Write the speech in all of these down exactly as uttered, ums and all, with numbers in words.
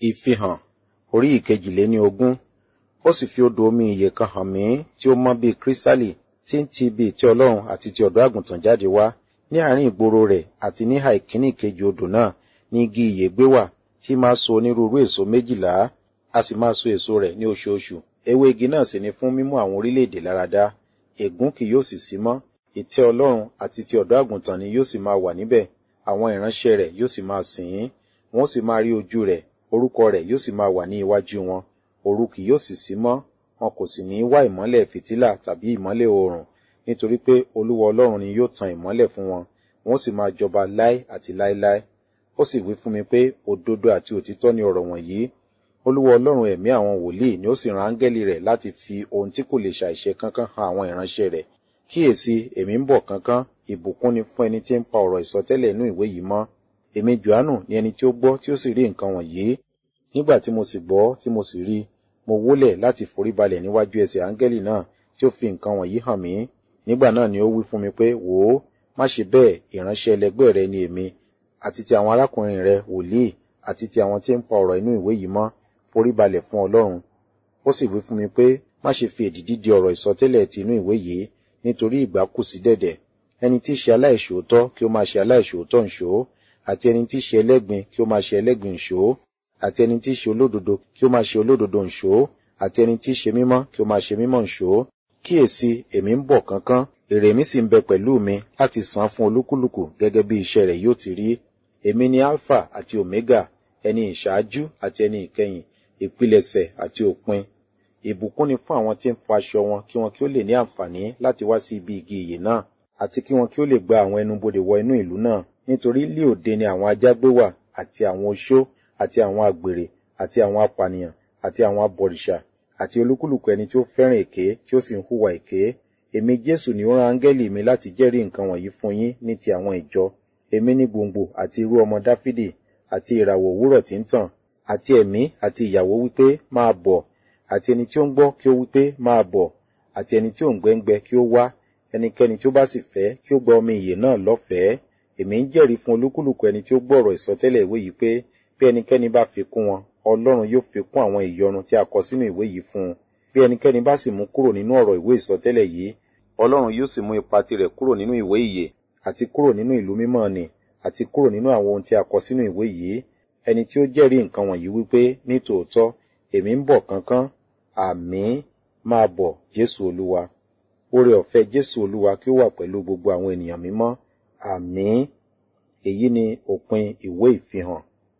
Ìfihàn orí ìkejìléní ogún. Ó sì fi odò omi ìyè kan hàn mí tí ó mọ́ bí kírísítálì, tí ń ti ibi ìtẹ́ Ọlọ́run àti ti ọ̀dọ́ àgùntàn jáde wá. Ní àárín ìgboro rẹ̀ àti níhà ìkíní ìkejì odò náà ní igi ìyè gbé wà, tí máa so onírúurú èso méjìlá, a sì máa so èso rẹ̀ ní oṣooṣù. Ewé igi náà sì ni fún mímú àwọn orílẹ̀-èdè láradá. Ègún kì yóò sì sí mọ́. Ìtẹ́ Ọlọ́run àti ti ọ̀dọ́ àgùntàn ni yóò sì máa wà níbẹ̀. Àwọn ìránṣẹ́ rẹ̀ yóò sì máa sìn ín. Wọ́n sì máa rí ojú rẹ̀, orúkọ rẹ̀ yóò sì máa wà ní iwájú wọn. Òru kì yóò sì sí mọ́. Wọn kò sì ní wá ìmọ́lẹ̀ fìtílà tàbí ìmọ́lẹ̀ oòrùn, nítorí pé Olúwa Ọlọ́run ni yóò tan ìmọ́lẹ̀ fún wọn. Wọ́n sì máa jọba láé àti láéláé. Ó sì wí fún mi pé òdodo àti òtítọ́ ni ọ̀rọ̀ wọ̀nyí. Olúwa Ọlọ́run ẹ̀mí àwọn wòlíì ni ó sì rán áńgẹ́lì rẹ̀ láti fi ohun tí kò lè ṣàìṣe kánkán han àwọn ìránṣẹ́ rẹ̀. Kíyèsí, èmi ń bọ̀ kánkán, ìbùkún ni fún ẹni tí ń pa ọ̀rọ̀ ìsọtẹ́lẹ̀ inú ìwé yìí mọ́. Èmi Jòhánù ni ẹni tí ó gbọ́ tí ó sì rí nǹkan wọ̀nyí. Nígbà tí mo sì gbọ́ tí mo sì rí, mo wólẹ̀ láti foríbalẹ̀ níwájú ẹsẹ̀ áńgẹ́lì náà tí ó fi nǹkan wọ̀nyí hàn mí. Nígbà náà ni ó wí fún mi pé, wò ó, má ṣe bẹ́ẹ̀, ìránṣẹ́ ẹlẹgbẹ́ rẹ ni èmi, àti ti àwọn arákùnrin rẹ wòlíì, àti ti àwọn tí ń pa ọ̀rọ̀ inú ìwé yìí mọ́, foríbalẹ̀ fún Ọlọ́run. Ó sì wí fún mi pé, má ṣe fi èdìdì di ọ̀rọ̀ ìsọtẹ́lẹ̀ ti inú ìwé yìí, nítorí ìgbà kù sí dẹ̀dẹ̀. Ẹni tí í ṣe aláìṣòótọ́ kí ó máa ṣe aláìṣòótọ́ ǹṣó, àti ẹni tí í ṣe ẹlẹ́gbin kí ó máa ṣe ẹlẹ́gbin ǹṣó, àti ẹni tí í ṣe olódodo kí ó máa ṣe olódodo ǹṣó, àti ẹni tí í ṣe mímọ́ kí ó máa ṣe mímọ́ ǹṣó. Kíyèsí, èmi ń bọ̀ kánkán, èrè mi sì ń bẹ pẹ̀lú mi láti san fún olúkúlùkù gẹ́gẹ́ bí iṣẹ́ rẹ̀ yóò ti rí. Èmi ni Alpha àti Omega, ẹni ìṣáájú àti ẹni ìkẹyìn, ìpilẹ̀ṣẹ̀ àti òpin. Ìbùkún ni fún àwọn tí ń fọ aṣọ wọn kí wọn kí ó lè ní àǹfààní láti wá sí ibi igi ìyè náà, àti kí wọn kí ó lè gba àwọn ẹnubodè wọ inú ìlú náà. Nítorí lí òde ni àwọn ajágbé wà, àti àwọn oṣó, àti àwọn àgbèrè, àti àwọn apànìyàn, àti àwọn abọ̀rìṣà, àti olúkúlùkù ẹni tí ó fẹ́ràn èké tí ó sì ń hùwà èké. Èmi Jésù ni ó rán áńgẹ́lì mi láti jẹ́rìí nǹkan wọ̀nyí fún yín ní ti àwọn ìjọ. Èmi ní gbòǹgbò àti irú ọmọ Dáfídì, àti ìràwọ̀ òwúrọ̀ tí ń tàn, àti ẹ̀mí àti ìyàwó wípé, máa bọ̀, àti ẹni tí ó ń gbọ́ kí ó wípé, máa bọ̀, àti ẹni tí ó ń gbẹ́ngbẹ́ kí ó wá, ẹnikẹ́ni tí ó bá sì fẹ́ kí ó gba omi ìyè náà lọ́fẹ̀ẹ́. Èmi ń jẹ́rìí fún olúkúlùkù ẹni tí ó gbọ́ ọ̀rọ̀ ìsọtẹ́lẹ̀ ìwé yìí pé, bí ẹnikẹ́ni bá fi kún wọn, Ọlọ́run yóò fi kún àwọn ìyọnu tí a kọ sínú ìwé yìí fún un. Bí ẹnikẹ́ni bá sì mú kúrò nínú ọ̀rọ̀ ìwé ìsọtẹ́lẹ̀ yìí, Ọlọ́run yóò sì mú ipa tirẹ̀ kúrò nínú ìwé ìyè, àti kúrò nínú ìlú mímọ́ nì, àti kúrò nínú àwọn ohun tí a kọ sínú ìwé yìí. Ẹni tí ó jẹ́rìí nǹkan wọ̀nyí wípé, ní tòótọ́, èmi ń bọ̀ kánkán. Àmín. Máa bọ̀, Jésù Olúwa. Oore ọ̀fẹ́ Jésù Olúwa kí ó wà pẹ̀lú gbogbo àwọn ènìyàn mímọ́. Àmín. Èyí ni òpin ìwé ìfihàn,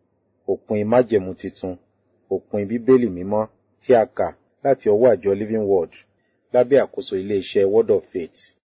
òpin májẹ̀mú titun, òpin Bíbélì mímọ́ tí a kà láti ọwọ́ àjọ Living Word lábẹ́ àkóso ilé-iṣẹ́ Word of Faith.